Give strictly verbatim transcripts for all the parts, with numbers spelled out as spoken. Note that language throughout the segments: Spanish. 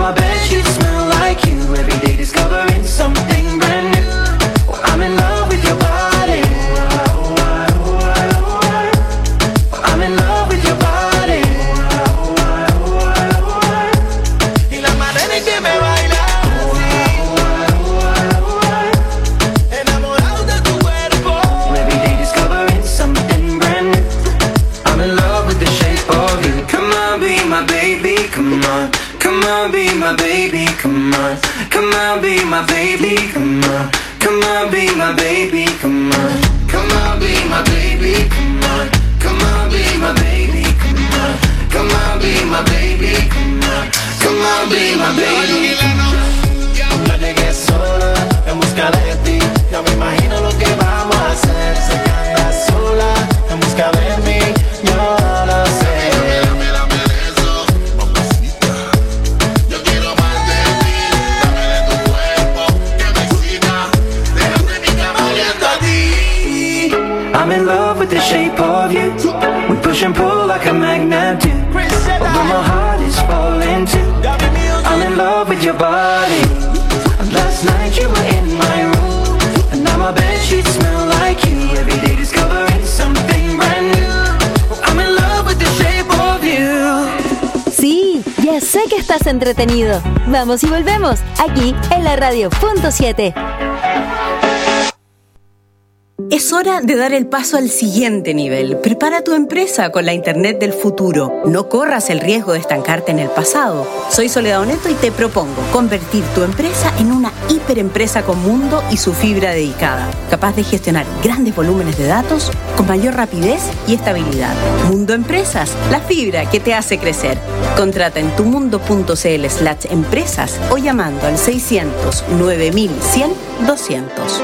my bedsheets smell like you. Every day discovering something brand new. Oh, I'm in love with your body. Oh, I, oh, I, oh, I. Oh, I'm in love with your body. Oh, I, oh, I, oh, I. Y la manera en que me baila. Oh, I, oh, I, oh, I, oh, I. Enamorado de tu cuerpo. Every day discovering something brand new. I'm in love with the shape of you. Come on, be my baby, come on. Come on, be my baby, come on. Come on, be my baby, come on. Come on, be my baby, come on. Come on, be my baby, come on. Come on, be my baby, come on. Come on, be my baby, come on. Come on, be my baby. Yo llegué sola en busca de ti. Ya me imagino lo que vamos a hacer. Sé que andas sola en busca de mí. Yo lo sé. I'm in love with the shape of you. We push and pull like a magnet do. Although my heart is falling too. I'm in love with your body. Last night you were in my room, and now my bedsheets smell like you. Every day discovering something brand new. I'm in love with the shape of you. Sí, ya sé que estás entretenido. Vamos y volvemos, aquí en la radio punto siete. Es hora de dar el paso al siguiente nivel. Prepara tu empresa con la Internet del futuro. No corras el riesgo de estancarte en el pasado. Soy Soledad Oneto y te propongo convertir tu empresa en una hiperempresa con Mundo y su fibra dedicada, capaz de gestionar grandes volúmenes de datos con mayor rapidez y estabilidad. Mundo Empresas, la fibra que te hace crecer. Contrata en tumundo.cl slash empresas o llamando al seiscientos nueve mil cien doscientos.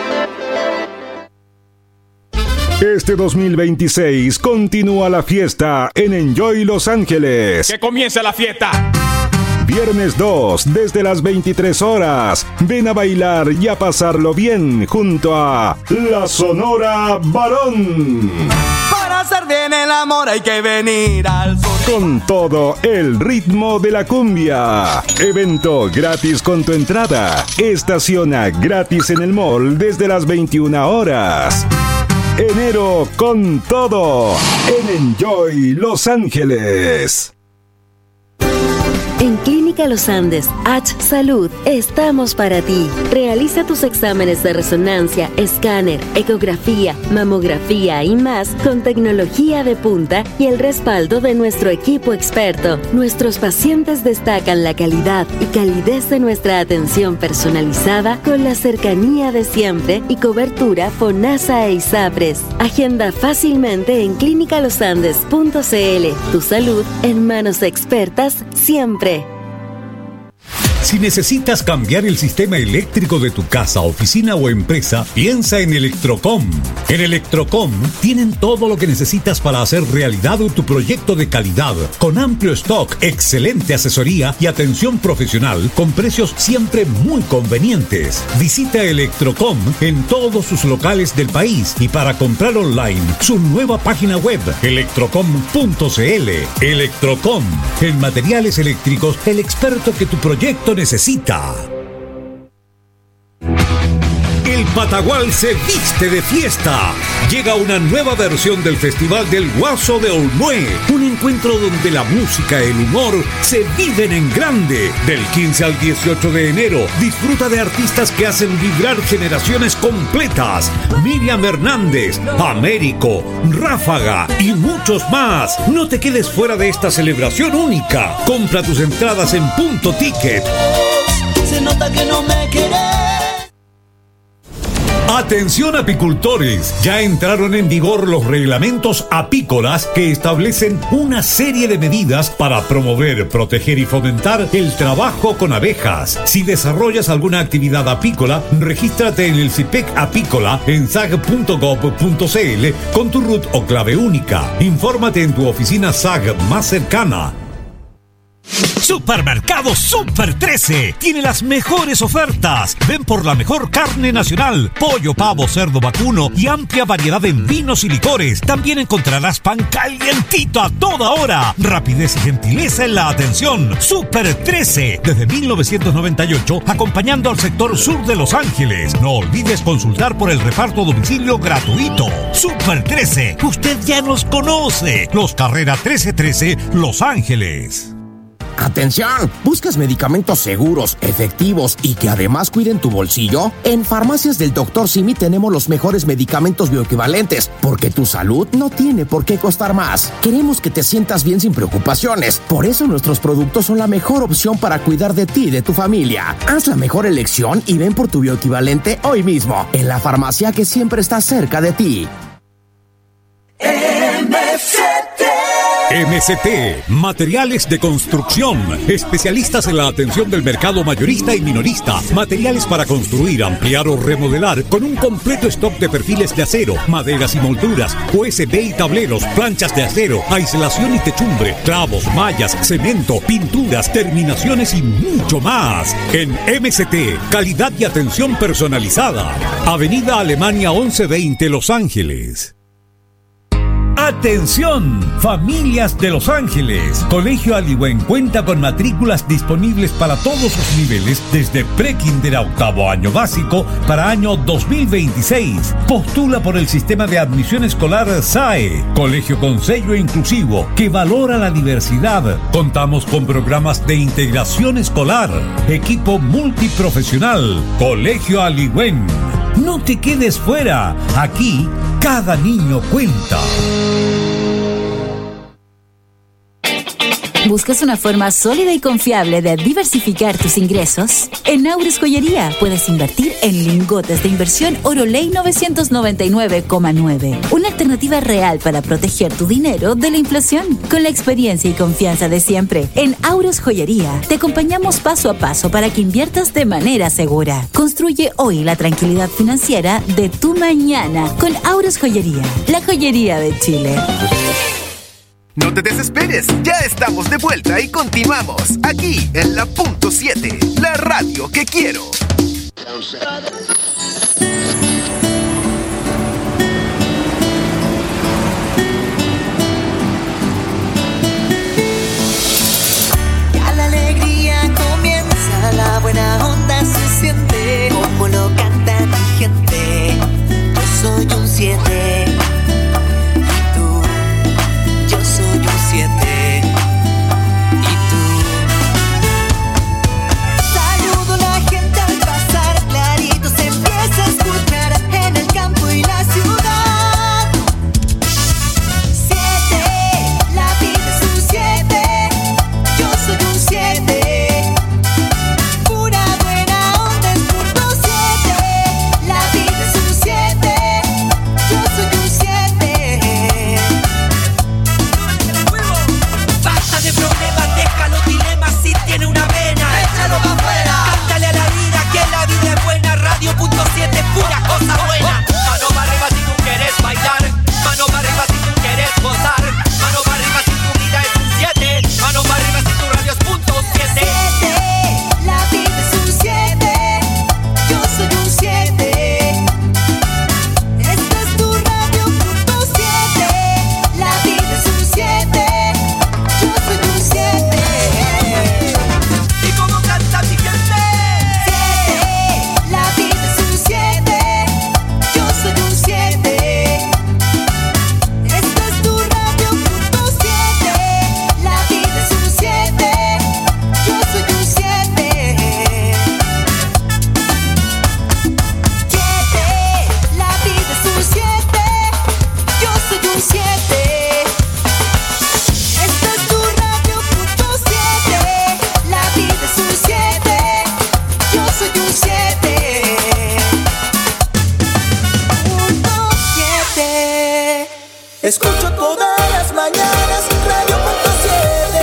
Este dos mil veintiséis continúa la fiesta en Enjoy Los Ángeles. ¡Que comience la fiesta! Viernes dos, desde las veintitrés horas. Ven a bailar y a pasarlo bien junto a La Sonora Varón. Para hacer bien el amor hay que venir al sur. Con todo el ritmo de la cumbia. Evento gratis con tu entrada. Estaciona gratis en el mall desde las veintiuna horas. Enero con todo en Enjoy Los Ángeles. En Clínica Los Andes, H Salud, estamos para ti. Realiza tus exámenes de resonancia, escáner, ecografía, mamografía y más con tecnología de punta y el respaldo de nuestro equipo experto. Nuestros pacientes destacan la calidad y calidez de nuestra atención personalizada con la cercanía de siempre y cobertura FONASA e ISAPRES. Agenda fácilmente en clínica los andes punto c l. Tu salud en manos expertas siempre. Si necesitas cambiar el sistema eléctrico de tu casa, oficina o empresa, piensa en Electrocom. En Electrocom tienen todo lo que necesitas para hacer realidad tu proyecto de calidad, con amplio stock, excelente asesoría y atención profesional, con precios siempre muy convenientes. Visita Electrocom en todos sus locales del país y para comprar online, su nueva página web, electrocom punto c l. Electrocom, en materiales eléctricos, el experto que tu proyecto necesita. El Patagual se viste de fiesta. Llega una nueva versión del Festival del Guaso de Olmué, un encuentro donde la música y el humor se viven en grande. Del quince al dieciocho de enero, disfruta de artistas que hacen vibrar generaciones completas. Miriam Hernández, Américo, Ráfaga y muchos más. No te quedes fuera de esta celebración única. Compra tus entradas en Punto Ticket. Se nota que no me querés. Atención apicultores, ya entraron en vigor los reglamentos apícolas que establecen una serie de medidas para promover, proteger y fomentar el trabajo con abejas. Si desarrollas alguna actividad apícola, regístrate en el CIPEC Apícola en sag punto gov punto c l con tu R U T o clave única. Infórmate en tu oficina S A G más cercana. Supermercado Super trece tiene las mejores ofertas. Ven por la mejor carne nacional, pollo, pavo, cerdo, vacuno y amplia variedad en vinos y licores. También encontrarás pan calientito a toda hora. Rapidez y gentileza en la atención. Super trece, desde mil novecientos noventa y ocho, acompañando al sector sur de Los Ángeles. No olvides consultar por el reparto a domicilio gratuito. Super trece, usted ya nos conoce. Los Carrera trece trece, Los Ángeles. ¡Atención! ¿Buscas medicamentos seguros, efectivos y que además cuiden tu bolsillo? En Farmacias del doctor Simi tenemos los mejores medicamentos bioequivalentes, porque tu salud no tiene por qué costar más. Queremos que te sientas bien sin preocupaciones. Por eso nuestros productos son la mejor opción para cuidar de ti y de tu familia. Haz la mejor elección y ven por tu bioequivalente hoy mismo, en la farmacia que siempre está cerca de ti. M C T M C T, materiales de construcción, especialistas en la atención del mercado mayorista y minorista, materiales para construir, ampliar o remodelar, con un completo stock de perfiles de acero, maderas y molduras, U S B y tableros, planchas de acero, aislación y techumbre, clavos, mallas, cemento, pinturas, terminaciones y mucho más. En M C T, calidad y atención personalizada. Avenida Alemania once veinte, Los Ángeles. ¡Atención! Familias de Los Ángeles. Colegio Aliwen cuenta con matrículas disponibles para todos los niveles desde pre-kinder a octavo año básico para año dos mil veintiséis. Postula por el sistema de admisión escolar S A E. Colegio con sello inclusivo que valora la diversidad. Contamos con programas de integración escolar. Equipo multiprofesional. Colegio Aliwen. No te quedes fuera. Aquí, cada niño cuenta. ¿Buscas una forma sólida y confiable de diversificar tus ingresos? En Auris Joyería puedes invertir en lingotes de inversión Oroley novecientos noventa y nueve coma nueve. Una alternativa real para proteger tu dinero de la inflación. Con la experiencia y confianza de siempre, en Auris Joyería te acompañamos paso a paso para que inviertas de manera segura. Construye hoy la tranquilidad financiera de tu mañana con Auris Joyería, la joyería de Chile. No te desesperes, ya estamos de vuelta y continuamos aquí en la punto siete, la radio que quiero. Ya la alegría comienza, la buena onda se siente, como lo canta mi gente. Yo soy un siete. Saludo a la gente al pasar, clarito se empieza a escuchar en el campo y la ciudad. Siete, la vida es un siete, yo soy un siete. Pura buena onda es punto siete, la vida es un siete, yo soy un siete. Basta de problemas, deja los dilemas, si tiene una vena, échalo pa' afuera. Cántale a la vida que la vida es buena, radio punto siete, pura cosa buena. Mano para arriba si tú quieres bailar, mano para arriba si tú quieres gozar, mano para arriba si tu vida es un siete, mano para arriba si tu radio es punto siete. Siete, la vida es un siete, yo soy un siete. Esta es tu radio punto siete, la vida es un siete, yo soy un siete. ¿Y cómo canta mi gente? Siete, la vida es un siete, yo soy un siete. Esta es tu radio punto siete, la vida es un siete, yo soy un siete. Siete, la vida es un siete, yo soy un siete. Esta es tu radio punto siete, la vida es un siete, yo soy un siete. Punto siete. Escucho todas las mañanas radio punto siete.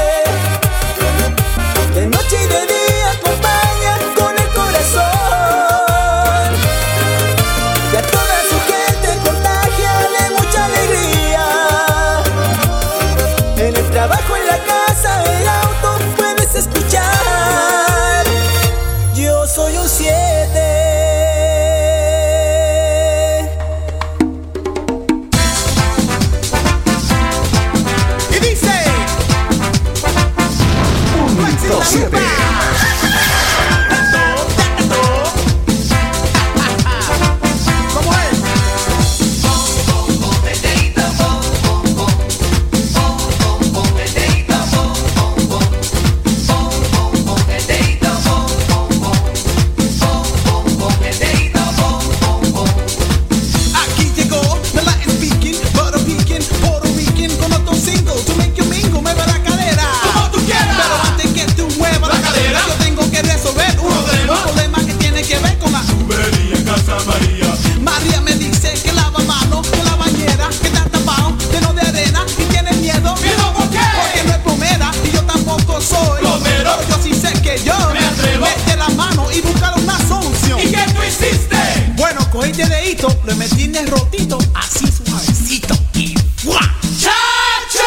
De noche y de día acompaña con el corazón. Y a toda su gente contagia de mucha alegría. En el trabajo, en la casa, el auto, puede dedito lo metí en el rotito, así suavecito y ¡fua! ¡Chacho!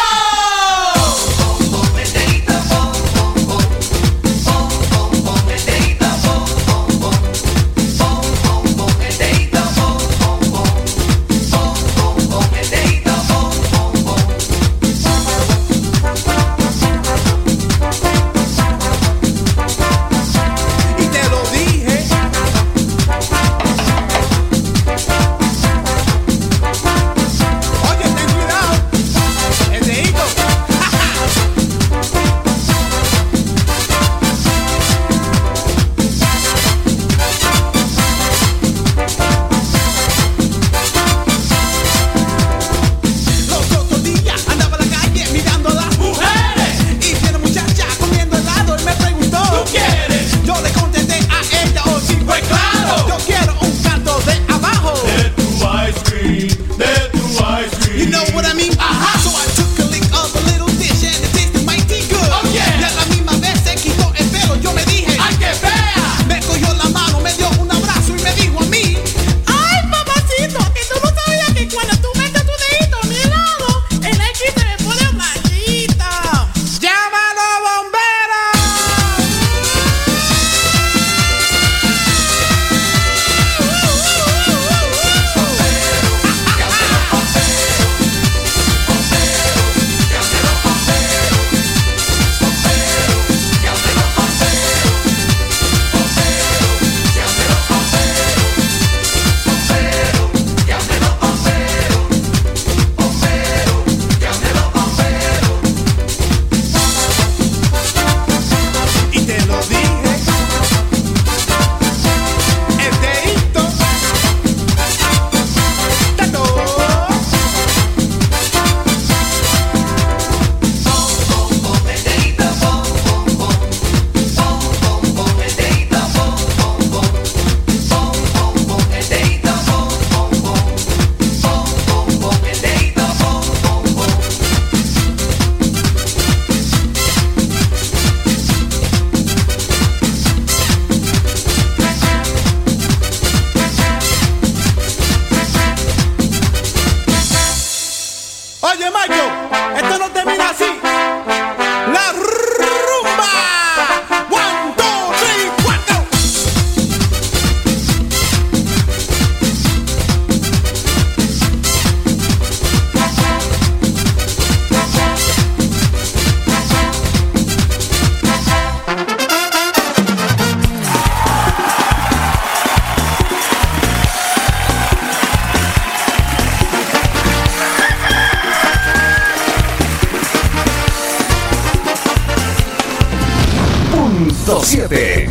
siete.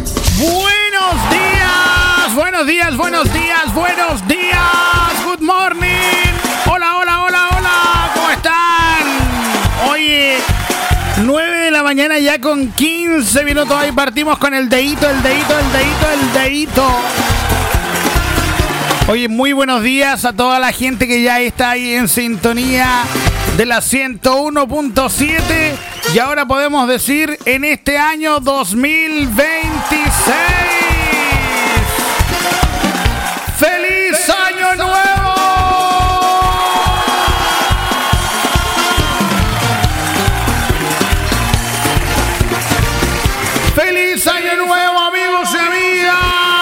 Buenos días, buenos días, buenos días, buenos días. Good morning. Hola, hola, hola, hola. ¿Cómo están? Oye, nueve de la mañana ya con quince minutos. Ahí partimos con el dedito, el dedito, el dedito, el dedito. Oye, muy buenos días a toda la gente que ya está ahí en sintonía de la ciento uno punto siete. Y ahora podemos decir en este año dos mil veintiséis. ¡Feliz Año Nuevo! ¡Feliz Año Nuevo, amigos y amigas!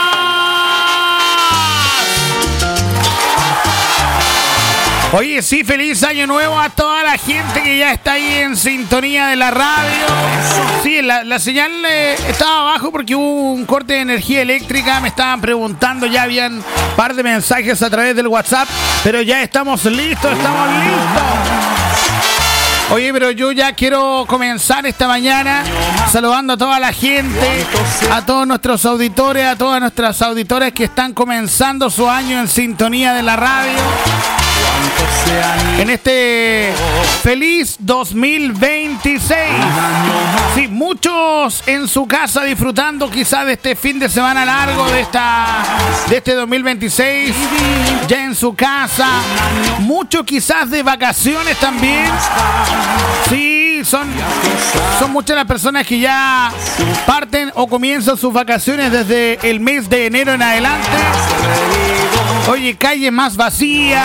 Oye, sí, feliz Año Nuevo a toda la gente que ya está ahí en sintonía de la radio. Sí, la, la señal eh, estaba abajo porque hubo un corte de energía eléctrica. Me estaban preguntando, ya habían un par de mensajes a través del WhatsApp, pero ya estamos listos, estamos listos. Oye, pero yo ya quiero comenzar esta mañana saludando a toda la gente, a todos nuestros auditores, a todas nuestras auditoras que están comenzando su año en sintonía de la radio. En este feliz dos mil veintiséis. Sí, muchos en su casa disfrutando quizás de este fin de semana largo, de esta de este dos mil veintiséis, ya en su casa. Muchos quizás de vacaciones también. Sí, son, son muchas las personas que ya parten o comienzan sus vacaciones desde el mes de enero en adelante. Oye, Oye, calle más vacía.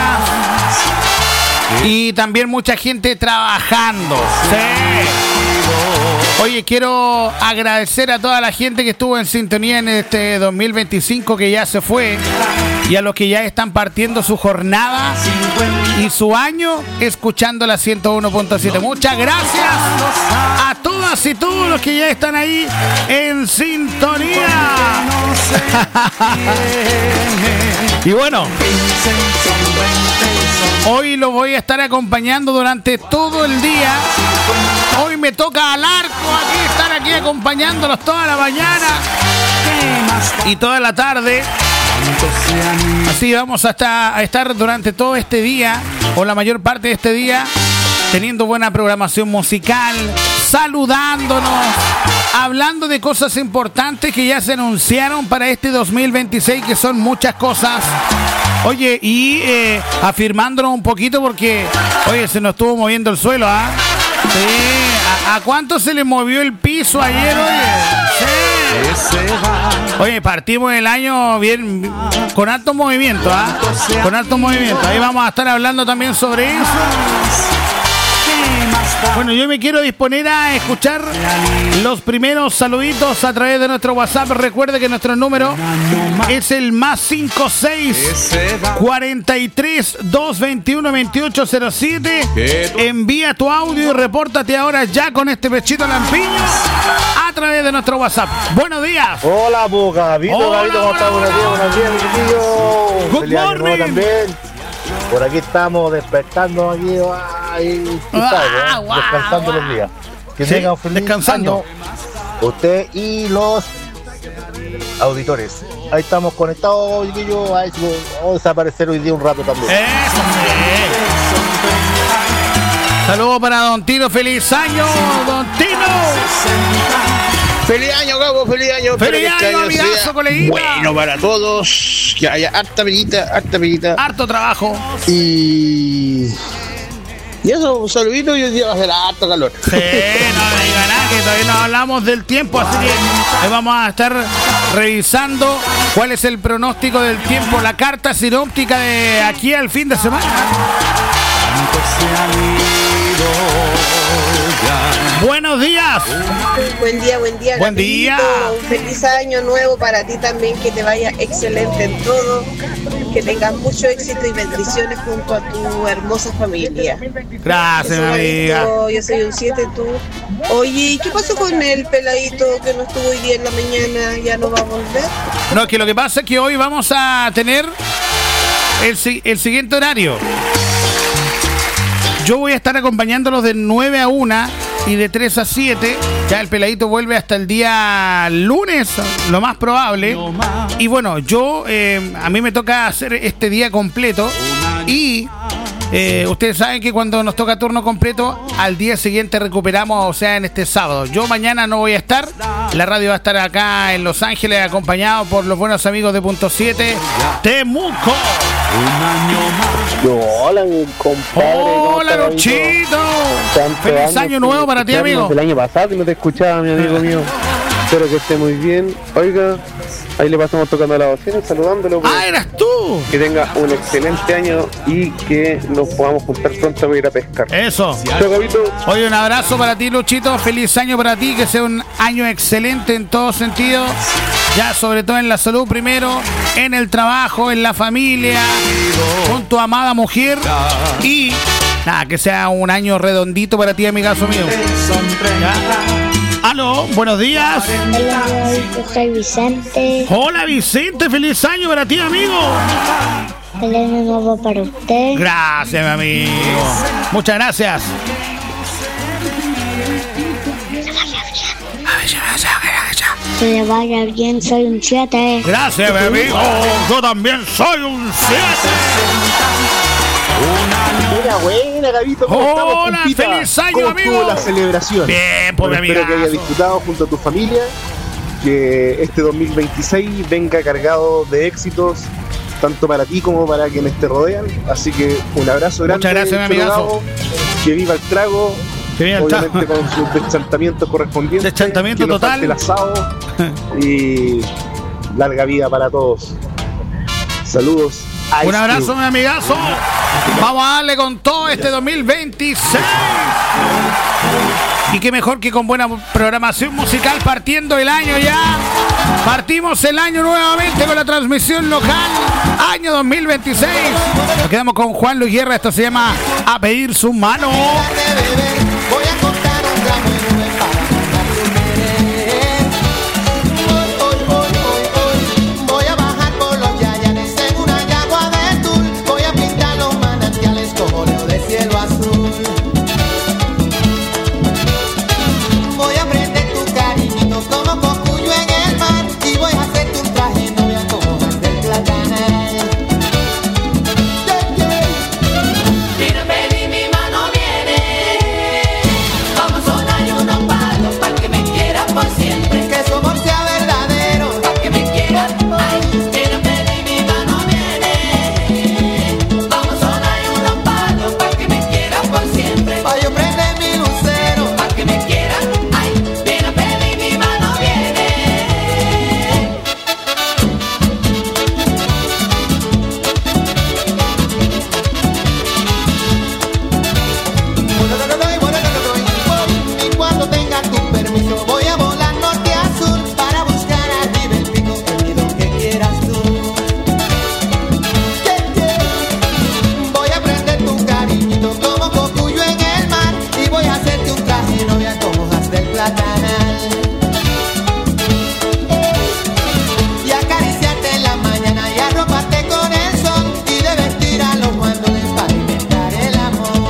Y también mucha gente trabajando. Sí. Oye, quiero agradecer a toda la gente que estuvo en sintonía en este dos mil veinticinco que ya se fue y a los que ya están partiendo su jornada y su año escuchando la ciento uno punto siete. Muchas gracias a todas y todos los que ya están ahí en sintonía. Y bueno, hoy lo voy a estar acompañando durante todo el día. Hoy me toca al arco aquí, estar aquí acompañándolos toda la mañana y toda la tarde. Así vamos hasta a estar durante todo este día, o la mayor parte de este día, teniendo buena programación musical, saludándonos, hablando de cosas importantes que ya se anunciaron para este dos mil veintiséis, que son muchas cosas. Oye, y eh, afirmándonos un poquito porque, oye, se nos estuvo moviendo el suelo, ¿ah? ¿eh? Sí, ¿A, ¿a cuánto se le movió el piso ayer, oye? Sí. Oye, partimos el año bien, con alto movimiento, ¿ah? ¿eh? Con alto movimiento. Ahí vamos a estar hablando también sobre eso. Bueno, yo me quiero disponer a escuchar los primeros saluditos a través de nuestro WhatsApp. Recuerde que nuestro número es el más cinco seis cuarenta y tres doscientos veintiuno veintiocho cero siete. Envía tu audio y repórtate ahora ya con este pechito lampiño a través de nuestro WhatsApp. Buenos días. Hola, pues, Gabito, Gabito, ¿cómo estás? Buenos días, buenos días, mi chiquillo. Good morning. También. Por aquí estamos despertando aquí, ay, Ah, sabes, ¿eh? guau, descansando guau. los días. Que Sí, tengan un feliz descansando. año, usted y los auditores. Ahí estamos conectados, chiquillos. Ay, chicos, vamos a desaparecer hoy día un rato también. Eso, sí. Saludos para Don Tino, feliz año, Don Tino. Feliz año, Gabo, feliz año. Feliz Espero que este año, amigazo, sea coleguita. bueno para todos, que haya harta peguita, harta peguita. Harto trabajo. Y... Y eso, un saludito y hoy día va a ser harto calor. Sí, no me diga nada, que todavía no hablamos del tiempo, así que ahí vamos a estar revisando cuál es el pronóstico del tiempo, la carta sinóptica de aquí al fin de semana. Buenos días. Buen día, buen día. Buen Gabito. día. Un feliz año nuevo para ti también, que te vaya excelente en todo, que tengas mucho éxito y bendiciones junto a tu hermosa familia. Gracias, Eso, mi amiga. Gabito, yo soy un siete, tú. Oye, ¿y qué pasó con el peladito que no estuvo hoy día en la mañana? ¿Ya no va a volver? No, es que lo que pasa es que hoy vamos a tener el, si- el siguiente horario. Yo voy a estar acompañándolos de nueve a una y de tres a siete. Ya el peladito vuelve hasta el día lunes, lo más probable. Y bueno, yo, eh, a mí me toca hacer este día completo. Y eh, ustedes saben que cuando nos toca turno completo, al día siguiente recuperamos, o sea, en este sábado. Yo mañana no voy a estar. La radio va a estar acá en Los Ángeles, acompañado por los buenos amigos de Punto siete, Temuco. Hola, mi compadre. ¿cómo Hola, estás, Luchito. Tantos Feliz años año nuevo sin para ti, escucharnos amigo. del año pasado que no te escuchaba, mi amigo mío. Espero que esté muy bien. Oiga, ahí le pasamos tocando la bocina, saludándolo. pues. Ah, eras tú. Que tenga un excelente año y que nos podamos juntar pronto para ir a pescar. Eso. Chao, Gabito. Oye, un abrazo para ti, Luchito. Feliz año para ti. Que sea un año excelente en todo sentido. Ya, sobre todo en la salud primero, en el trabajo, en la familia, con tu amada mujer. Y nada, que sea un año redondito para ti, amigazo mío. ¿Ya? Aló, buenos días. Hola, yo soy Vicente. Hola, Vicente. Feliz año para ti, amigo. Feliz año nuevo para usted. Gracias, mi amigo. Muchas gracias. Que le vaya bien, soy un siete. Gracias, mi amigo. Yo también soy un siete. Buena, buena, Gabito. ¿Cómo estamos, Hola, compita? feliz año, ¿Cómo amigo. estuvo la celebración? Bien, pues, mi Bueno, espero que haya amigazo. disfrutado junto a tu familia. Que este dos mil veintiséis venga cargado de éxitos, tanto para ti como para quienes te rodean. Así que un abrazo grande. Muchas gracias, mi Cholo amigazo. Gabo. Que viva el trago. Que viva el trago. Obviamente con sus deschantamientos correspondientes. Deschantamiento que no total. falte el asado. Y larga vida para todos. Saludos Ice Un abrazo, Cube. mi amigazo. Vamos a darle con todo este dos mil veintiséis. Y qué mejor que con buena programación musical partiendo el año ya. Partimos el año nuevamente con la transmisión local. Año dos mil veintiséis. Nos quedamos con Juan Luis Guerra. Esto se llama A Pedir Su Mano. Voy a cortar un gramo de nube para ganar tu querer. Hoy, hoy, hoy, hoy, hoy voy a bajar por los yayanes en una yagua de tul. Voy a pintar los manantiales como leo de cielo azul. Voy a prender tu cariñito como cocuyo en el mar. Y voy a hacerte un traje novia como hojas del platanal. Mira, baby, mi mano viene. Vamos a sonar unos palos para que me quieras por siempre. Que su amor sea verdadero, para que me quieras. Ay, mira, baby, mi mano viene. Vamos a sonar unos palos para que me quieras por siempre. Pa' yo prender mi lucero, para que me quieras. Ay, mira, baby, mi mano viene. Y cuando tenga tu permiso voy a volar norte a sur para buscar arriba el pico perdido que quieras tú. Voy a prender tu cariñito como cocuyo en el mar y voy a hacerte un traje novia con hojas del platanal. Y acariciarte en la mañana y arroparte con el sol y de vestir a los guandoles para inventar el amor.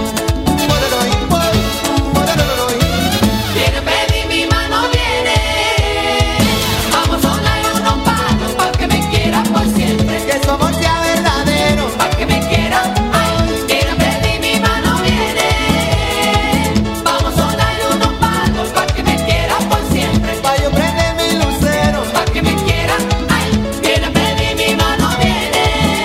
Viene, baby, mi mano viene. Vamos a sonar unos palos para que me quieras por siempre. Que su amor sea verdadero, para que me quieras. Ay, viene, baby, mi mano viene. Vamos a sonar unos palos para que me quieras por siempre. Pa' yo prender mi lucero, para que me quieras. Ay, viene, baby, mi mano viene.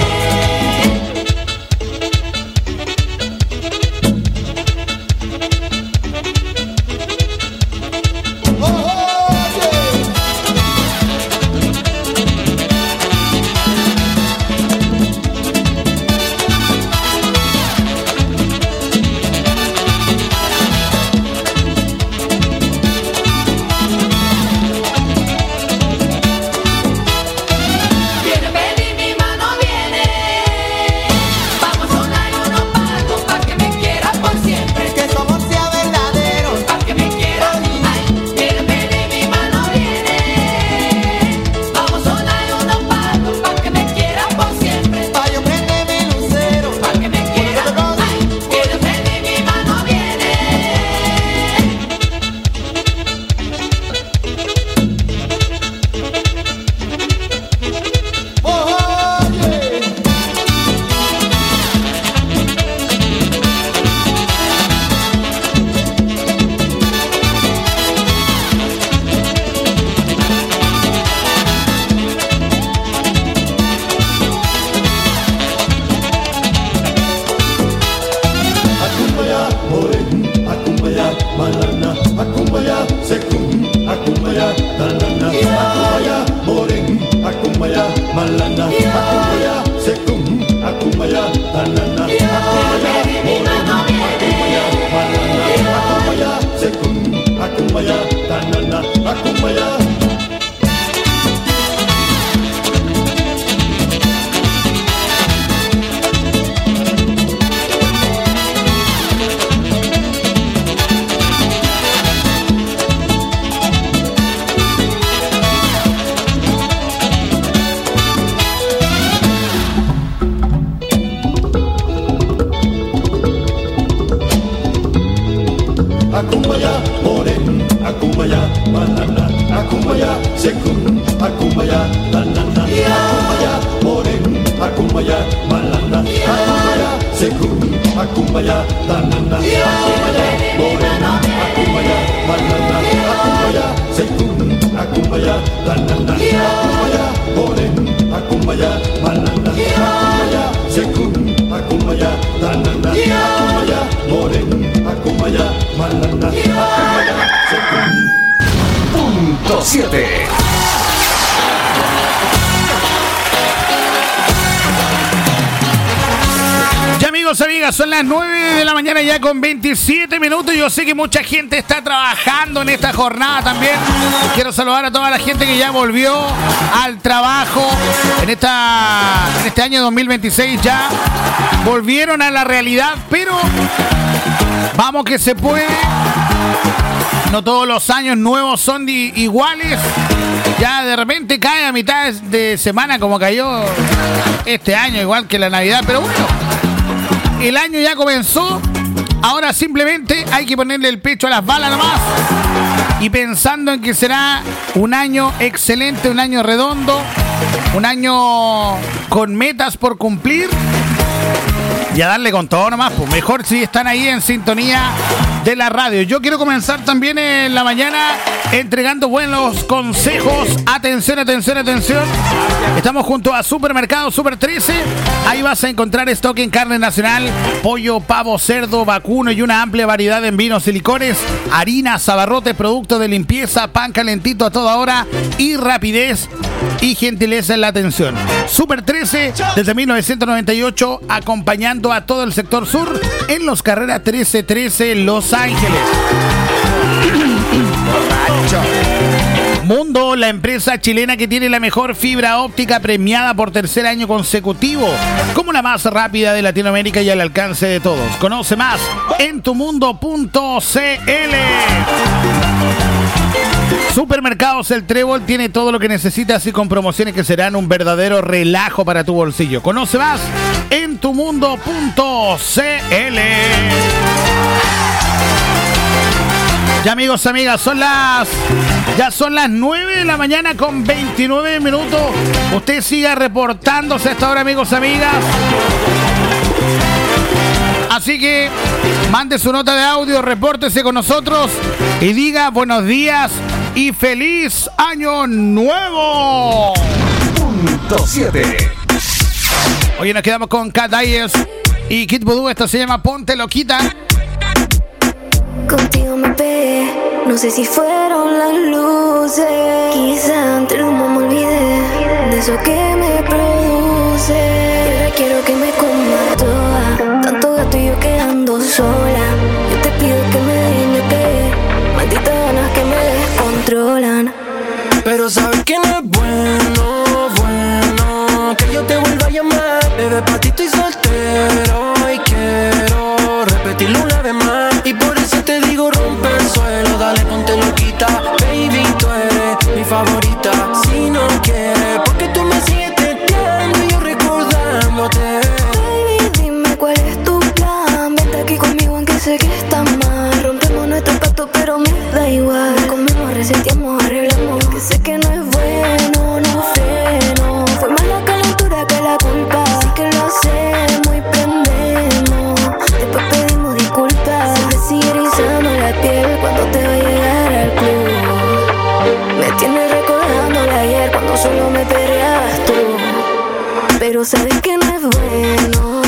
Viene, baby, mi mano viene. Vamos a sonar unos palos para que me quieras por siempre. Que su amor sea verdadero, para que me quieras. Ay, viene, baby, mi mano viene. Vamos a sonar unos palos para que me quieras por siempre. Pa' yo prender mi lucero, para que me quieras. Ay, viene, baby, mi mano viene. Akumbaya, moren, akumbaya, malana, akumbaya, sekum, akumbaya, talana, akumbaya, moren, akumbaya, malana, akumbaya, sekum, akumbaya, talana, akumbaya, moren, akumbaya, malana, akumbaya, sekum, akumbaya, talana, akumbaya. Akumbaya, moren, akumbaya, malana, akumbaya, sekum, akumbaya, talana, akumbaya, moren, akumbaya, malana, akumbaya, sekum, akumbaya, talana, akumbaya, moren, akumbaya, malana, akumbaya, sekum, akumbaya, talana, akumbaya, moren, akumbaya, malana, akumbaya, sekum, akumbaya, talana, akumbaya, moren, akumbaya, malana, akumbaya, sekum. Punto siete. amigos, amigas, son las nueve de la mañana ya con veintisiete minutos. Yo sé que mucha gente está trabajando en esta jornada también. Quiero saludar a toda la gente que ya volvió al trabajo en, esta, en este año dos mil veintiséis. Ya volvieron a la realidad, pero vamos que se puede. No todos los años nuevos son di- iguales. Ya de repente cae a mitad de semana como cayó este año, igual que la Navidad. Pero bueno, el año ya comenzó. Ahora simplemente hay que ponerle el pecho a las balas nomás. Y pensando en que será un año excelente, un año redondo, un año con metas por cumplir. Y a darle con todo nomás, pues mejor si están ahí en sintonía de la radio. Yo quiero comenzar también en la mañana entregando buenos consejos. Atención, atención, atención. Estamos junto a Supermercado Super trece. Ahí vas a encontrar stock en carne nacional, pollo, pavo, cerdo, vacuno y una amplia variedad en vinos y licores, harinas, abarrotes, productos de limpieza, pan calentito a toda hora y rapidez y gentileza en la atención. Super trece desde mil novecientos noventa y ocho, acompañando a todo el sector sur en los carreras trece trece Los Ángeles. Mundo, la empresa chilena que tiene la mejor fibra óptica premiada por tercer año consecutivo como la más rápida de Latinoamérica y al alcance de todos. Conoce más en tumundo punto c l. Supermercados El Trébol tiene todo lo que necesitas y con promociones que serán un verdadero relajo para tu bolsillo. Conoce más en tumundo punto c l. Ya amigos, amigas, son las ya son las nueve de la mañana con veintinueve minutos. Usted siga reportándose hasta ahora, amigos, amigas. Así que mande su nota de audio, repórtese con nosotros y diga buenos días y feliz año nuevo. Punto siete. Hoy nos quedamos con Cat Ayers y Kid Voodoo. Esto se llama Ponte Loquita. Contigo me pegué, no sé si fueron las luces. Quizá entre el humo me olvidé de eso que me produce. Ahora quiero que me coma toda, tanto gato y yo quedando sola. Yo te pido que me dejes, me pegué, malditas ganas que me descontrolan. Pero sabes que no es bueno, bueno que yo te vuelva a llamar. Bebé, pa' ti estoy soltero y quiero repetirlo una vez más. Y por eso te digo rompe el suelo, dale ponte loquita. Baby, tú eres mi favorita. Si no quieres, porque tú me sigues teteando y yo recordándote. Baby, dime cuál es tu plan. Vente aquí conmigo aunque sé que está mal. Rompemos nuestro pacto pero me da igual. Comemos, resentimos, arreglamos. Que sé que no es bueno, no freno. Fue más la calentura que la culpa. Así que lo hacemos y prendemos. Después pedimos disculpas. Se me sigue erizando la piel cuando te va a llegar al club. Me tienes recordando el ayer cuando solo me perreabas tú. Pero sabes que no es bueno,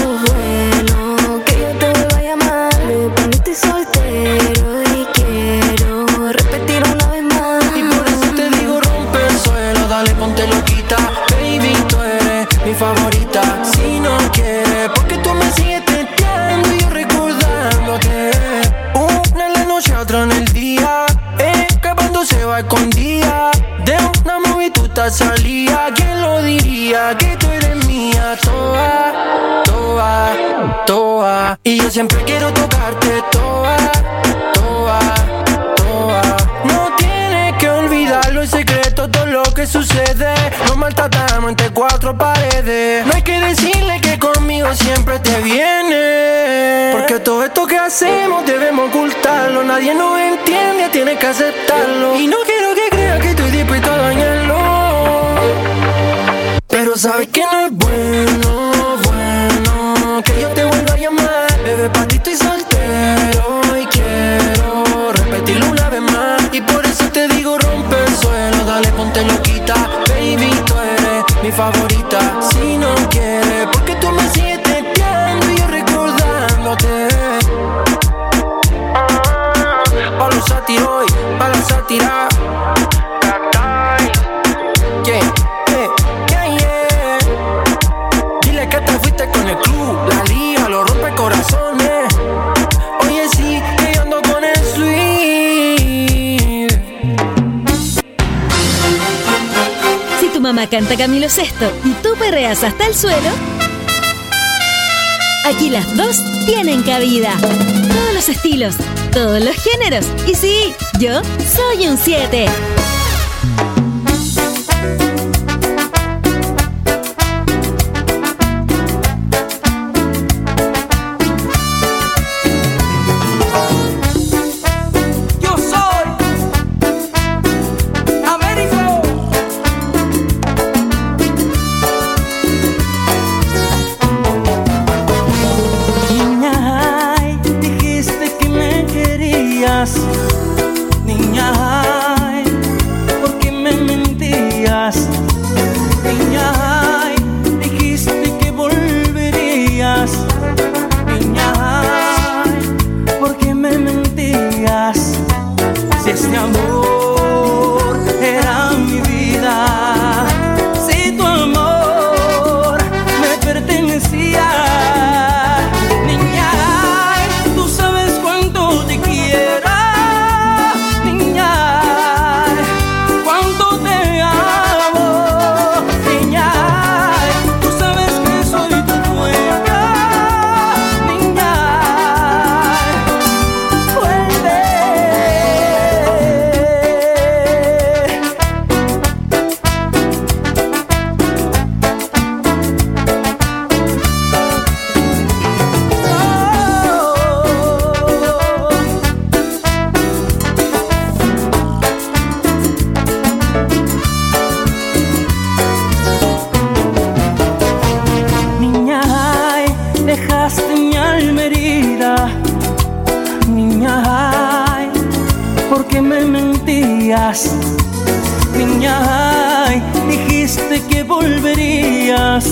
bueno que yo te vuelva a llamar. Para mí estoy soltero y quiero repetir una vez más. Y por eso te digo rompe el suelo, dale ponte loquita. Baby, tú eres mi favorita. Si no quieres, porque tú me sigues teteando y yo recordándote. Una en la noche, otra en el día, escapando se va escondida. De una movie tú te salía. ¿Quién lo diría? Que tú eres mía. Toa, toa, toa. Y yo siempre quiero tocarte. Toa, toa, toa. No tienes que olvidarlo, es secreto todo lo que sucede. Nos maltratamos entre cuatro paredes. No hay que decirle que conmigo siempre te viene. Porque todo esto que hacemos debemos ocultarlo. Nadie nos entiende, tienes que aceptarlo. Y no quiero que creas que estoy dispuesto a dañarlo. Pero sabes que no es bueno, bueno que yo te vuelva a llamar. Bebé, pa' ti estoy soltero y quiero repetirlo una vez más. Y por eso te digo rompe el suelo, dale ponte loquita. Baby, tú eres mi favorita. Si no quieres, porque tú me sigues teteando y yo recordándote. Pa' los sátiros y pa' la sátira. Yeah, yeah, yeah, yeah. Dile canta Camilo Sesto y tú perreas hasta el suelo, aquí las dos tienen cabida. Todos los estilos, todos los géneros. Y sí, yo soy un siete. Niña, ay, ¿por qué me mentías? Niña, ay, dijiste que volverías. Niña, ay, ¿por qué me mentías? Si este amor era mi vida, si tu amor me pertenecía. Niña, ay, tú sabes cuánto te quiero. Niña, ay, dijiste que volverías.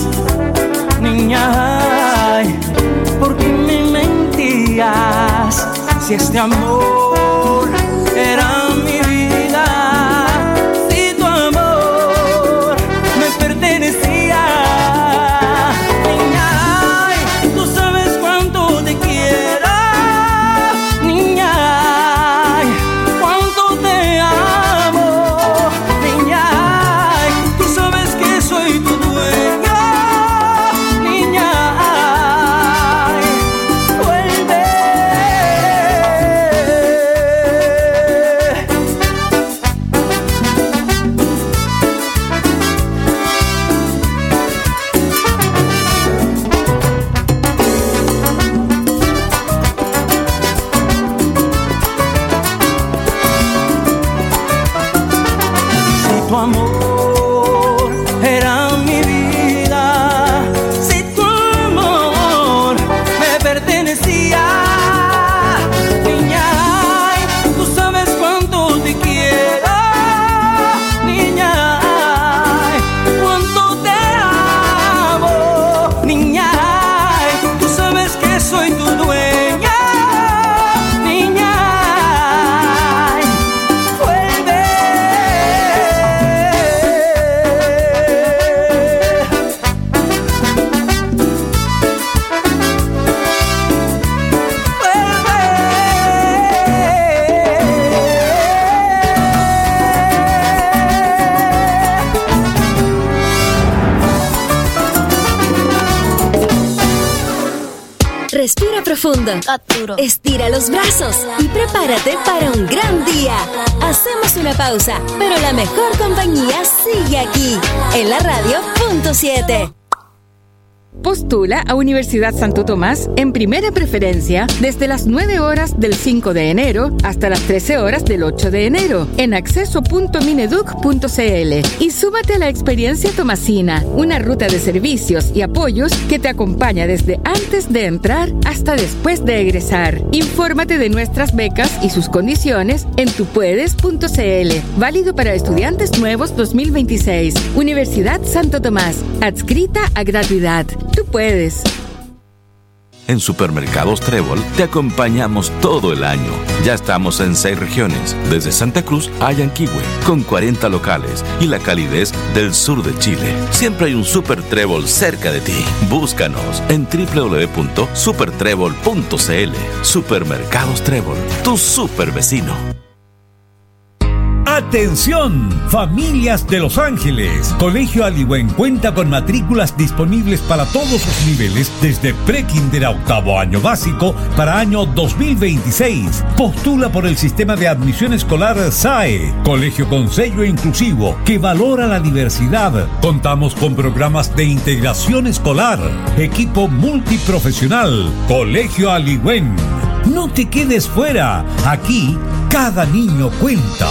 Niña, ay, ¿por qué me mentías? Si este amor era mi vida, si tu amor me pertenecía. Niña, ay, tú sabes cuánto te quiero. Niña, ay, cuánto te amo. Niña, ay, tú sabes que soy tu dueño. Niña, ay, vuelve. Si tu amor era mi vida, si tu amor me pertenecía. Niña, ay, tú sabes cuánto te quiero. Niña, ay, cuánto te amo. Niña, ay, tú sabes que soy tu dueña. Niña, ay, vuelve. Respira profundo. Estira los brazos y prepárate para un gran día. Hacemos una pausa, pero la mejor compañía sigue aquí, en la radio punto siete. Postula a Universidad Santo Tomás en primera preferencia desde las nueve horas del cinco de enero hasta las trece horas del ocho de enero en acceso punto mineduc punto cl y súmate a la experiencia tomasina, una ruta de servicios y apoyos que te acompaña desde antes de entrar hasta después de egresar. Infórmate de nuestras becas y sus condiciones en tupuedes punto cl. Válido para estudiantes nuevos dos mil veintiséis. Universidad Santo Tomás, adscrita a gratuidad. Tú puedes. En Supermercados Trébol te acompañamos todo el año. Ya estamos en seis regiones, desde Santa Cruz a Yanquihue, con cuarenta locales y la calidez del sur de Chile. Siempre hay un Super Trébol cerca de ti. Búscanos en doble u doble u doble u punto super trébol punto cl. Supermercados Trébol, tu super vecino. ¡Atención! Familias de Los Ángeles. Colegio Aliwen cuenta con matrículas disponibles para todos sus niveles desde prekinder a octavo año básico para año dos mil veintiséis. Postula por el sistema de admisión escolar S A E. Colegio con sello inclusivo que valora la diversidad. Contamos con programas de integración escolar. Equipo multiprofesional. Colegio Aliwen. No te quedes fuera. Aquí, cada niño cuenta.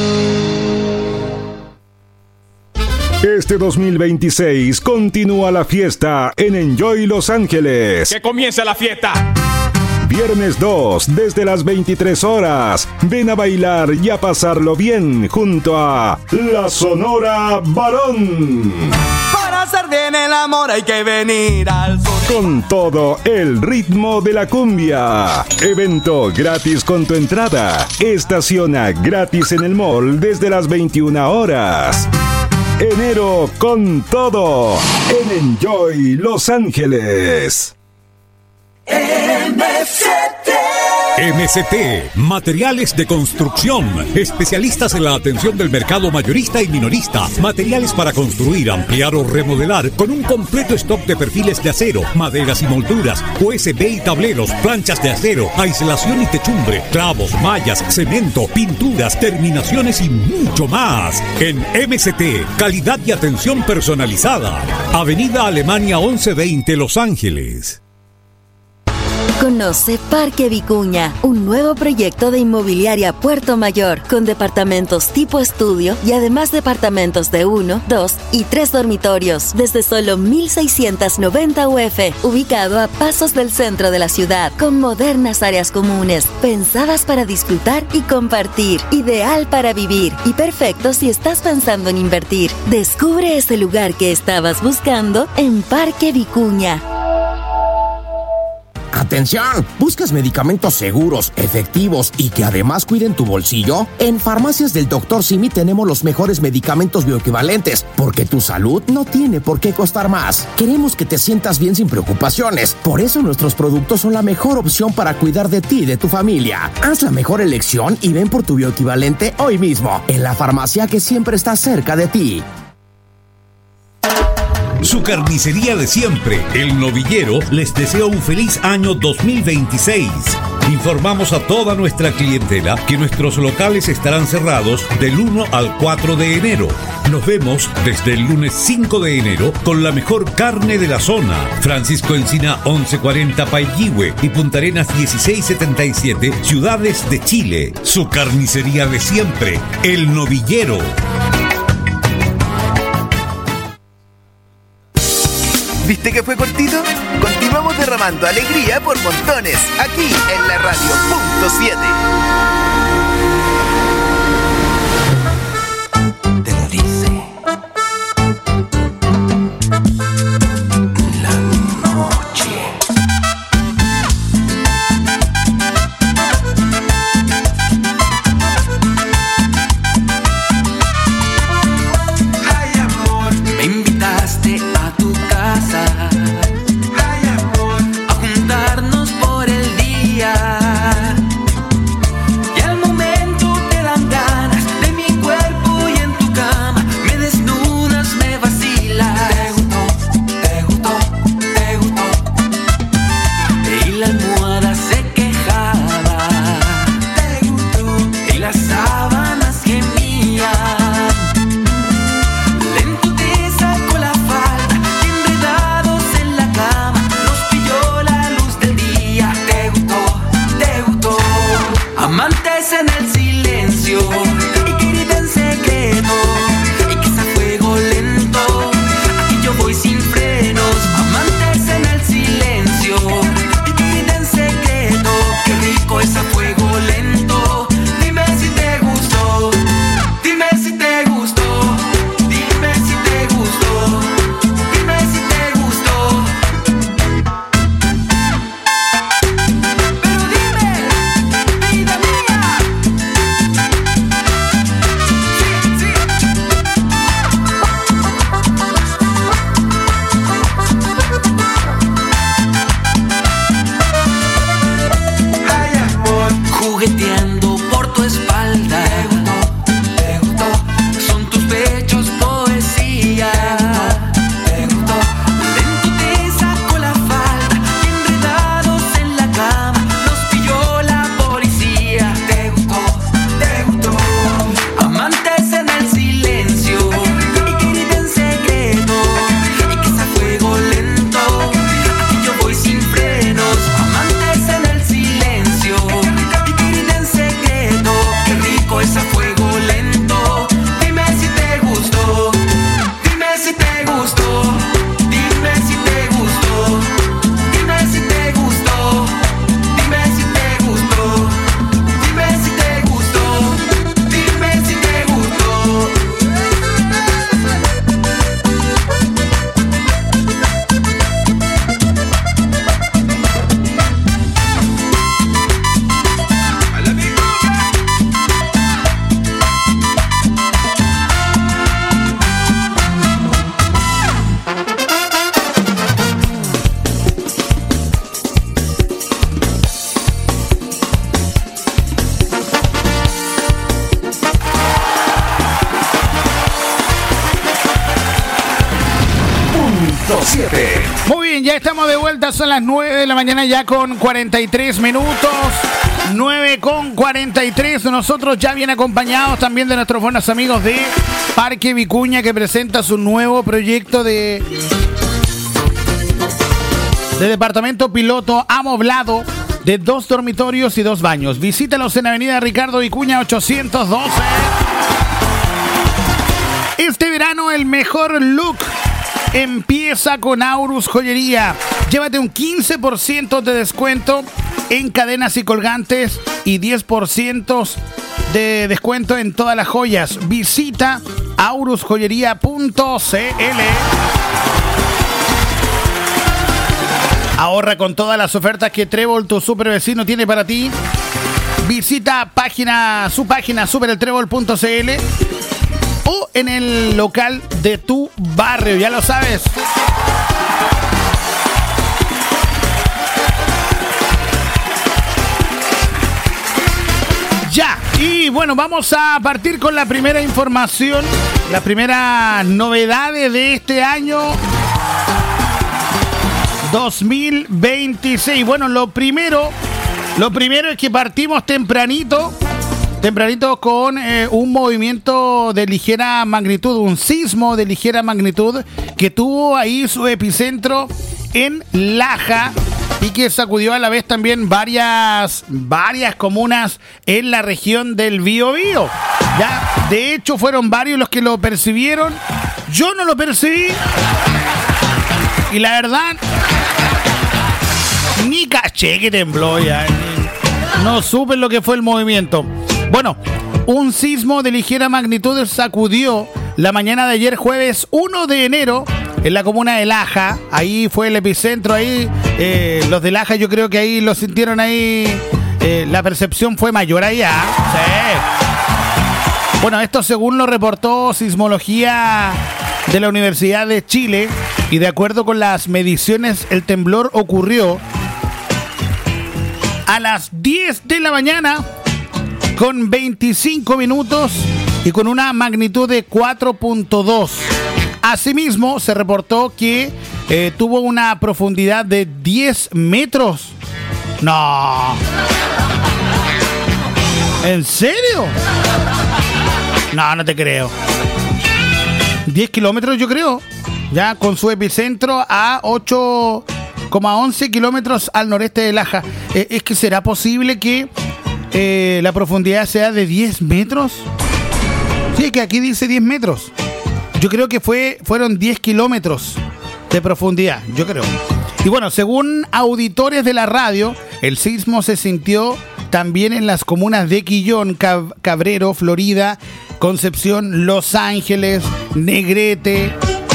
Este dos mil veintiséis continúa la fiesta en Enjoy Los Ángeles. ¡Que comience la fiesta! Viernes dos, desde las veintitrés horas. Ven a bailar y a pasarlo bien junto a La Sonora Varón. Para hacer bien el amor hay que venir al sur. Con todo el ritmo de la cumbia. Evento gratis con tu entrada. Estaciona gratis en el mall desde las veintiuna horas. Enero con todo en Enjoy Los Ángeles. M C T M C T, materiales de construcción, especialistas en la atención del mercado mayorista y minorista, materiales para construir, ampliar o remodelar, con un completo stock de perfiles de acero, maderas y molduras, U S B y tableros, planchas de acero, aislación y techumbre, clavos, mallas, cemento, pinturas, terminaciones y mucho más. En M C T, calidad y atención personalizada. Avenida Alemania once veinte, Los Ángeles. Conoce Parque Vicuña, un nuevo proyecto de inmobiliaria Puerto Mayor, con departamentos tipo estudio y además departamentos de uno, dos y tres dormitorios, desde solo mil seiscientos noventa U F, ubicado a pasos del centro de la ciudad, con modernas áreas comunes, pensadas para disfrutar y compartir, ideal para vivir y perfecto si estás pensando en invertir. Descubre ese lugar que estabas buscando en Parque Vicuña. ¡Atención! ¿Buscas medicamentos seguros, efectivos y que además cuiden tu bolsillo? En Farmacias del doctor Simi tenemos los mejores medicamentos bioequivalentes, porque tu salud no tiene por qué costar más. Queremos que te sientas bien sin preocupaciones. Por eso nuestros productos son la mejor opción para cuidar de ti y de tu familia. Haz la mejor elección y ven por tu bioequivalente hoy mismo, en la farmacia que siempre está cerca de ti. Su carnicería de siempre, El Novillero, les desea un feliz año dos mil veintiséis. Informamos a toda nuestra clientela que nuestros locales estarán cerrados del uno al cuatro de enero. Nos vemos desde el lunes cinco de enero con la mejor carne de la zona. Francisco Encina once cuarenta Paillihue y Punta Arenas dieciséis setenta y siete, Ciudades de Chile. Su carnicería de siempre, El Novillero. ¿Viste que fue cortito? Continuamos derramando alegría por montones, aquí en la radio punto siete. Te lo dice la noche. Ay, amor, me invitaste a tu casa. Ay, amor, a juntarnos por el día. Y al momento te bien, ya estamos de vuelta, son las nueve de la mañana ya con cuarenta y tres minutos. nueve con cuarenta y tres. Nosotros ya bien acompañados también de nuestros buenos amigos de Parque Vicuña, que presenta su nuevo proyecto de, de departamento piloto amoblado de dos dormitorios y dos baños. Visítalos en Avenida Ricardo Vicuña ochocientos doce. Este verano el mejor look empieza con Aurus Joyería. Llévate un quince por ciento de descuento en cadenas y colgantes y diez por ciento de descuento en todas las joyas. Visita aurus joyería punto c l. Ahorra con todas las ofertas que Trébol, tu super vecino, tiene para ti. Visita página, su página super el trébol punto c l o en el local de tu barrio, ya lo sabes. Ya, y bueno, vamos a partir con la primera información, la primera novedad de este año dos mil veintiséis. Bueno, lo primero, lo primero es que partimos tempranito. Tempranito con eh, un movimiento de ligera magnitud, un sismo de ligera magnitud que tuvo ahí su epicentro en Laja y que sacudió a la vez también varias, varias comunas en la región del Biobío. Ya, de hecho, fueron varios los que lo percibieron. Yo no lo percibí y la verdad ni caché que tembló ya. No supe lo que fue el movimiento. Bueno, un sismo de ligera magnitud sacudió la mañana de ayer jueves uno de enero en la comuna de Laja. Ahí fue el epicentro, ahí eh, los de Laja yo creo que ahí lo sintieron ahí, eh, la percepción fue mayor allá. Sí. Bueno, esto según lo reportó Sismología de la Universidad de Chile y de acuerdo con las mediciones el temblor ocurrió a las diez de la mañana con veinticinco minutos y con una magnitud de cuatro punto dos. Asimismo, se reportó que eh, tuvo una profundidad de diez metros. No. ¿En serio? No, no te creo. diez kilómetros yo creo. Ya con su epicentro a ocho coma once kilómetros al noreste de Laja. Eh, ¿Es que será posible que Eh, la profundidad sea de diez metros? Sí, que aquí dice diez metros. Yo creo que fue, fueron diez kilómetros de profundidad, yo creo. Y bueno, según auditores de la radio, el sismo se sintió también en las comunas de Quillón, Cab- Cabrero, Florida, Concepción, Los Ángeles, Negrete.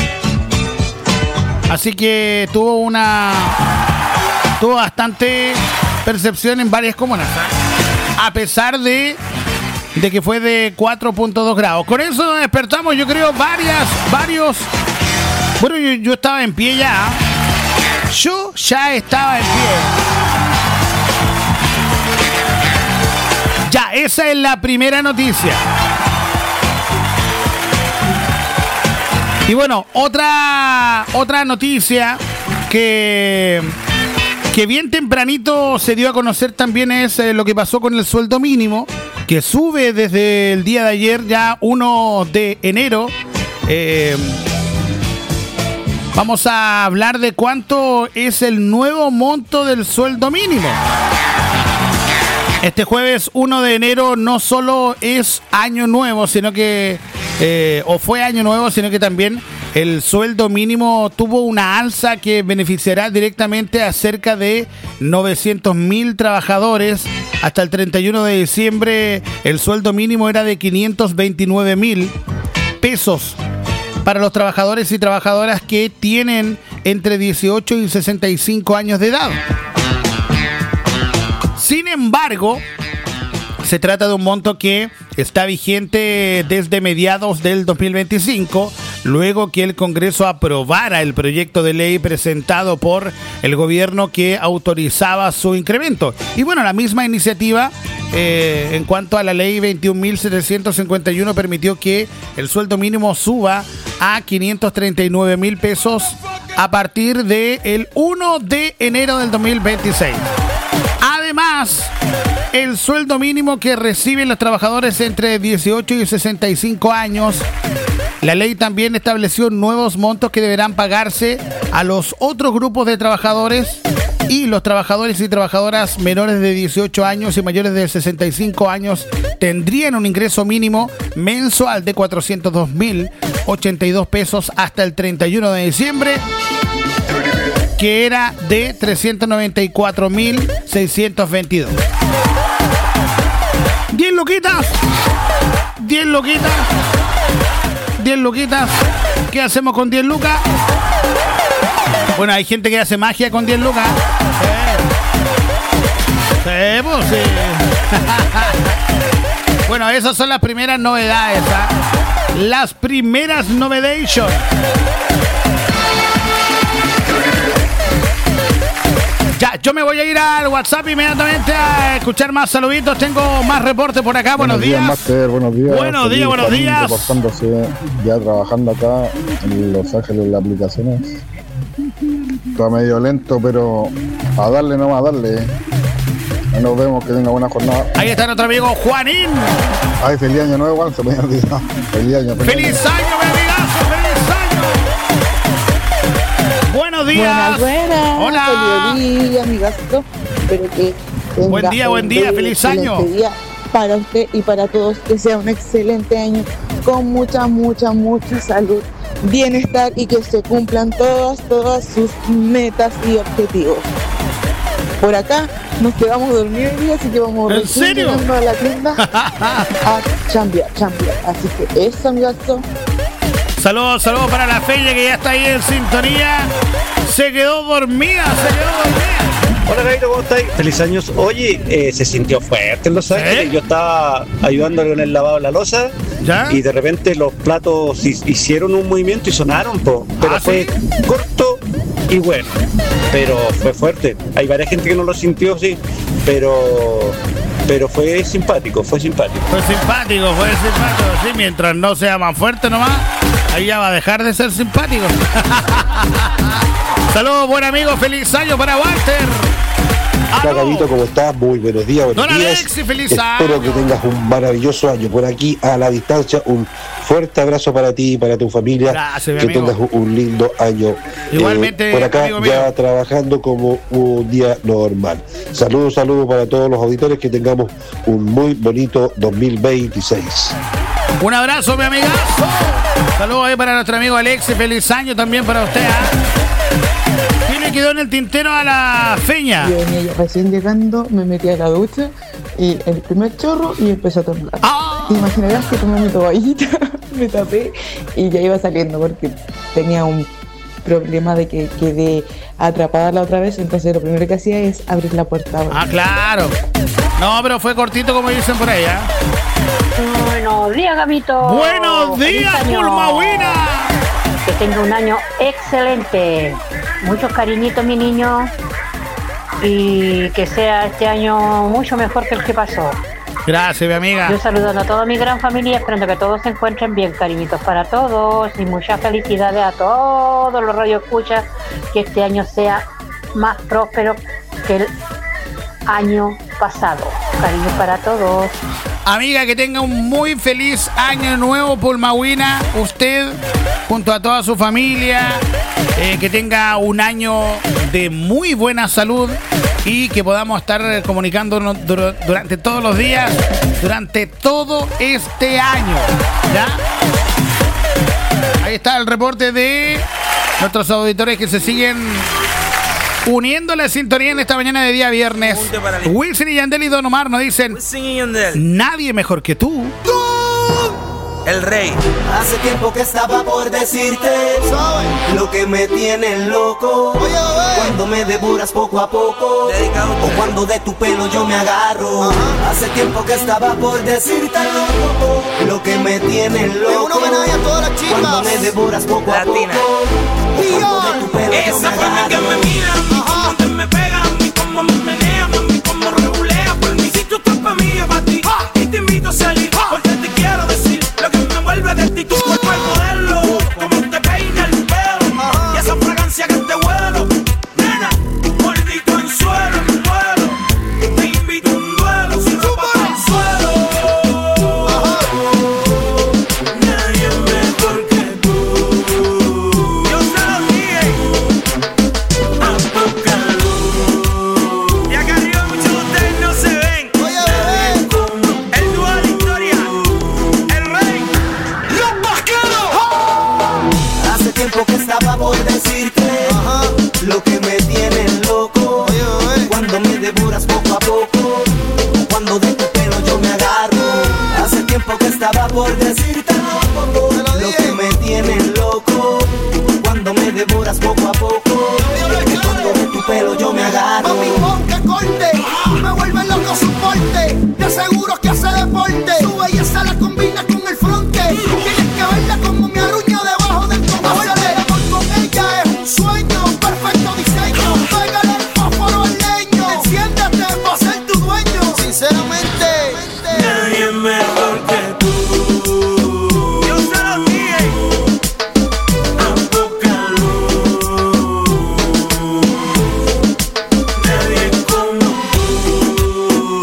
Así que tuvo una... tuvo bastante percepción en varias comunas, a pesar de, de que fue de cuatro punto dos grados. Con eso nos despertamos, yo creo, varias, varios... Bueno, yo, yo estaba en pie ya. Yo ya estaba en pie. Ya, esa es la primera noticia. Y bueno, otra, otra noticia que... que bien tempranito se dio a conocer también es eh, lo que pasó con el sueldo mínimo, que sube desde el día de ayer, ya uno de enero. Eh, vamos a hablar de cuánto es el nuevo monto del sueldo mínimo. Este jueves uno de enero no solo es año nuevo, sino que, eh, o fue año nuevo, sino que también el sueldo mínimo tuvo una alza que beneficiará directamente a cerca de novecientos mil trabajadores. Hasta el treinta y uno de diciembre el sueldo mínimo era de quinientos veintinueve mil pesos para los trabajadores y trabajadoras que tienen entre dieciocho y sesenta y cinco años de edad. Sin embargo, se trata de un monto que está vigente desde mediados del dos mil veinticinco, luego que el Congreso aprobara el proyecto de ley presentado por el gobierno que autorizaba su incremento. Y bueno, la misma iniciativa eh, en cuanto a la ley veintiún mil setecientos cincuenta y uno permitió que el sueldo mínimo suba a quinientos treinta y nueve mil pesos a partir del primero de enero del dos mil veintiséis. Además, el sueldo mínimo que reciben los trabajadores entre dieciocho y sesenta y cinco años, la ley también estableció nuevos montos que deberán pagarse a los otros grupos de trabajadores, y los trabajadores y trabajadoras menores de dieciocho años y mayores de sesenta y cinco años tendrían un ingreso mínimo mensual de cuatrocientos dos mil ochenta y dos pesos hasta el treinta y uno de diciembre, que era de trescientos noventa y cuatro mil seiscientos veintidós. diez luquitas. diez luquitas. diez luquitas. ¿Qué hacemos con diez lucas? Bueno, hay gente que hace magia con diez lucas. Sí, sí, pues sí. Bueno, esas son las primeras novedades, ¿eh? Las primeras novedades. Ya, yo me voy a ir al WhatsApp inmediatamente a escuchar más saluditos. Tengo más reportes por acá. Buenos, buenos días. días Master. Buenos días. Buenos días, buenos días. Reportándose, ya trabajando acá en Los Ángeles en las aplicaciones. Está medio lento, pero a darle nomás, a darle. Nos vemos, que tenga buena jornada. Ahí está nuestro amigo Juanín. Ay, feliz año nuevo, Juan, se me ha olvidado. Feliz año. Feliz, feliz año, año, mi amigazo, feliz año. Buenos días. Buenas, buenas. Hola. Feliz día, amigazo. Espero que tenga buen día, buen día, feliz año. Día para usted y para todos, que sea un excelente año con mucha, mucha, mucha salud, bienestar y que se cumplan todas, todas sus metas y objetivos. Por acá nos quedamos dormidos hoy día, así que vamos ¿En serio? a la tienda a chambear, chambear. Así que eso, amigazo. Saludos, saludos para la Feña, que ya está ahí en sintonía. Se quedó dormida, se quedó dormida. Hola, Gaito, ¿cómo estáis? Feliz años. Oye, eh, se sintió fuerte en Los Ángeles. ¿Eh? Yo estaba ayudándole con el lavado de la loza. ¿Ya? Y de repente los platos hicieron un movimiento y sonaron, po. Pero ¿Ah, fue sí? corto y bueno. Pero fue fuerte. Hay varias gente que no lo sintió, sí. Pero... Pero fue simpático, fue simpático. Fue simpático, fue simpático. Sí, mientras no sea más fuerte nomás, ahí ya va a dejar de ser simpático. Saludos, buen amigo, feliz año para Walter. Hola, Gabito, ¿cómo estás? Muy buenos días, buenos Don días. Alexi, feliz Espero año. Espero que tengas un maravilloso año. Por aquí, a la distancia, un fuerte abrazo para ti y para tu familia. Gracias, mi que amigo. tengas un lindo año. Igualmente, eh, por acá, amigo ya mío. trabajando como un día normal. Saludos, saludos para todos los auditores, que tengamos un muy bonito dos mil veintiséis. Un abrazo, mi amigazo. Saludos ahí para nuestro amigo Alexi, feliz año también para usted. ¿eh? Le quedó en el tintero a la Feña. Yo venía ya recién llegando, me metí a la ducha y el primer chorro y empezó a temblar. ¡Ah! Te imaginarás que tomé mi toallita, me tapé y ya iba saliendo porque tenía un problema de que quedé atrapada la otra vez, entonces lo primero que hacía es abrir la puerta. Ah, claro. No, pero fue cortito, como dicen por ahí, ¿eh? Buenos días, Gabito. Buenos días, Pulmahuina. Que tenga un año excelente. Muchos cariñitos, mi niño. Y que sea este año mucho mejor que el que pasó. Gracias, mi amiga. Yo saludando a toda mi gran familia, esperando que todos se encuentren bien. Cariñitos para todos y muchas felicidades a todos los radioescuchas. Que este año sea más próspero que el año pasado. Cariños para todos. Amiga, que tenga un muy feliz año nuevo, Pulmahuina. Usted, junto a toda su familia, eh, que tenga un año de muy buena salud y que podamos estar comunicándonos dur- durante todos los días, durante todo este año. ¿Ya? Ahí está el reporte de nuestros auditores que se siguen uniendo a la sintonía en esta mañana de día viernes. Wilson y Yandel y Don Omar nos dicen: nadie mejor que tú. el rey. Hace tiempo que estaba por decirte lo que me tiene loco. Oye, cuando me devoras poco a poco, o cuando de tu pelo yo me agarro. Ajá. Hace tiempo que estaba por decirte loco, lo que me tiene loco. Un homenaje a todas las chicas. Cuando me devoras poco Latina. a poco, o cuando de tu pelo esa yo me agarro. Esa forma que me mira, cómo te me pega, mami, cómo me menea, mami, cómo regulea. Por mí si tú estás pa' mí, yo pa' ti. ¡Ah! Y te invito a salir, ¡ah! Porque te quiero decir lo que me vuelve de ti. Tu cuerpo es modelo, como te peina el pelo. ¡Ah! Y esa fragancia que te huelo, nena, mordito en suelo, en vuelo. Te invito a un duelo, sin ropa para el suelo. ¡Ah! Nadie mejor que tú. Yo se lo dije a poca luz. Y acá arriba muchos de ustedes no se ven. Oye, bebé, el dúo de la historia, el rey, los vaqueros. Hace tiempo que estaba por decirte Ajá. lo que me tiene loco. Oye, oye. Cuando me devoras poco a poco, cuando de tu pelo yo me agarro. Hace tiempo que estaba por decirte loco, lo que me tiene loco. Cuando me devoras poco a poco, cuando de tu pelo yo me agarro. Mami, pon que corte, me vuelve loco su porte. Te aseguro que hace deporte. Su belleza la combina con el fronte. Tienes que verla como me arruña debajo del cogote. Hacer el amor con ella es un sueño, perfecto diseño. Pégale el fósforo al leño. Enciéndete pa' ser tu dueño. Sinceramente, nadie mejor que tú. Yo se lo dije a poca luz. Nadie como tú.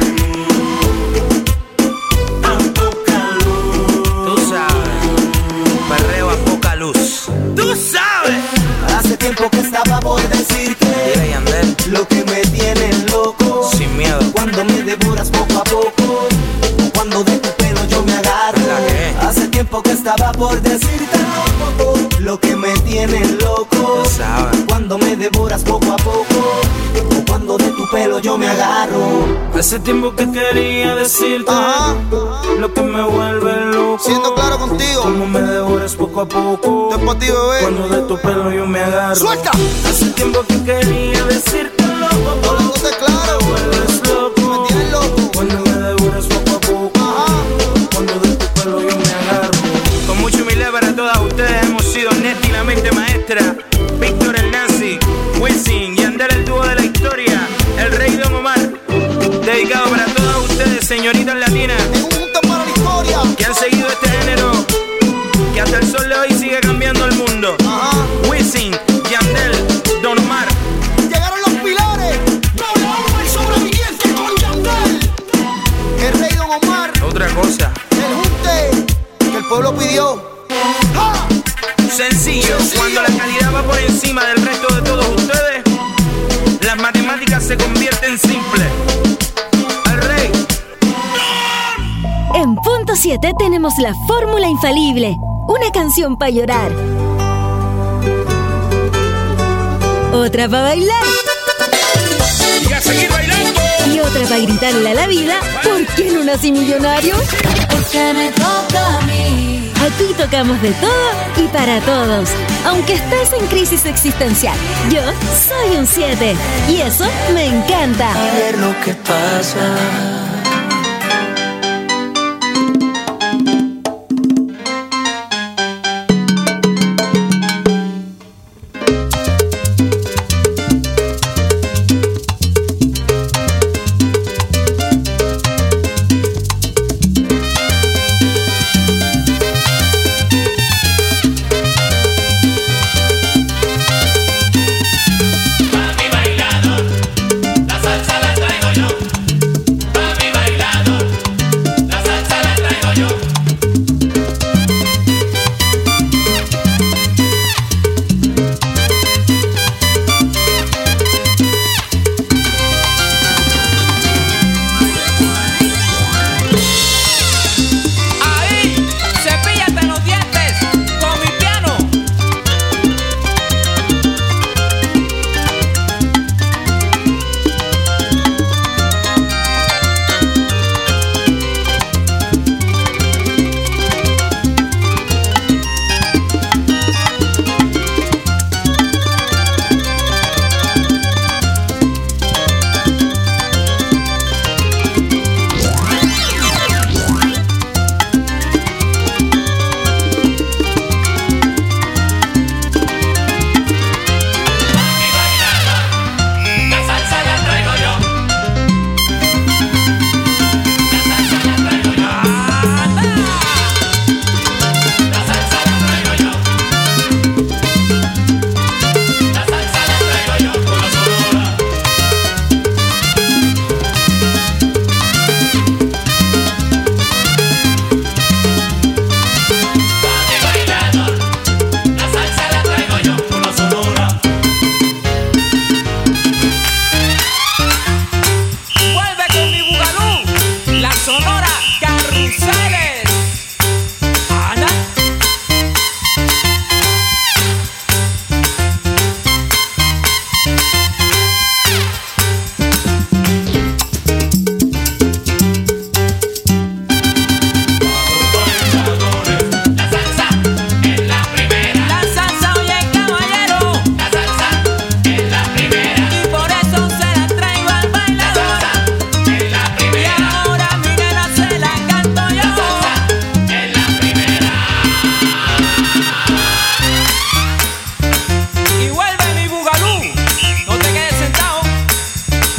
A poca luz. Tú sabes, perreo a poca luz. Tú sabes. Hace tiempo que estaba por decirte Dile, Yandel, lo que me tiene loco. sin miedo. Cuando me devoras poco a poco, cuando de tu pelo yo me agarro. ¿La qué? Hace tiempo que estaba por decirte loco, lo que me tiene loco. Tú sabes. Cuando me devoras poco a poco, o cuando de tu pelo yo me agarro. Hace tiempo que quería decirte Ajá. lo que me vuelve loco. Siendo claro contigo, como me devoras poco a poco. Después ti, bebé. Cuando de tu pelo yo me agarro. ¡Suelta! Hace tiempo que quería decirte loco. Hablándote claro, me vuelves loco. Me tienes loco. Cuando me devoras poco a poco. Ajá. Cuando de tu pelo yo me agarro. Con mucha humildad para todas ustedes hemos sido Neti, la mente maestra, Víctor el Nazi, Wisin, Yandel el dúo de la historia, el rey Don Omar. Dedicado para todas ustedes, señoritas latinas, En un punto para la historia. que han seguido este género, que hasta el sol de hoy sigue cambiando el mundo. Ajá. Wisin, Yandel, Don Omar. Llegaron los pilares. Doble hombre sobreviviente con Yandel. El rey Don Omar. Otra cosa, El junte que el pueblo pidió. ¡Ja! sencillo, Sencillo. cuando la calidad va por encima del resto de todos ustedes, las matemáticas se convierten simples. El rey. En punto siete tenemos la fórmula infalible. Una canción para llorar. Otra para bailar. Y a seguir bailando. Y otra para gritarle a la vida, ¿por qué no nací millonario? Porque me toca a mí. Aquí tocamos de todo y para todos. Aunque estés en crisis existencial, yo soy un siete. Y eso me encanta. A ver lo que pasa.